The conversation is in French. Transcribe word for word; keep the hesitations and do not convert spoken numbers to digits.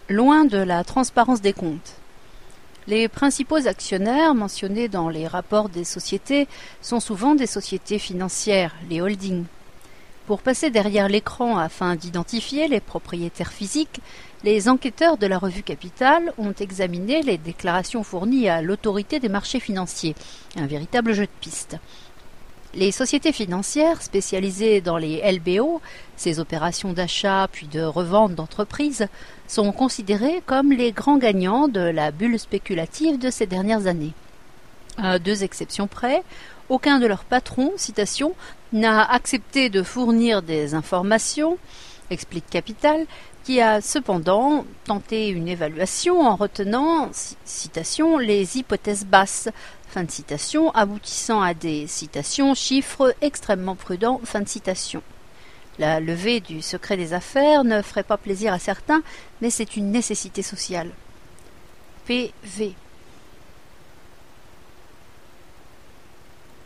Loin de la transparence des comptes. Les principaux actionnaires mentionnés dans les rapports des sociétés sont souvent des sociétés financières, les holdings. Pour passer derrière l'écran afin d'identifier les propriétaires physiques, les enquêteurs de la revue Capital ont examiné les déclarations fournies à l'autorité des marchés financiers, un véritable jeu de piste. Les sociétés financières spécialisées dans les L B O, ces opérations d'achat puis de revente d'entreprises, sont considérées comme les grands gagnants de la bulle spéculative de ces dernières années. À deux exceptions près, aucun de leurs patrons, citation, n'a accepté de fournir des informations, explique Capital, qui a cependant tenté une évaluation en retenant, citation, les hypothèses basses, fin de citation, aboutissant à des citations, chiffres extrêmement prudents, fin de citation. La levée du secret des affaires ne ferait pas plaisir à certains, mais c'est une nécessité sociale. P V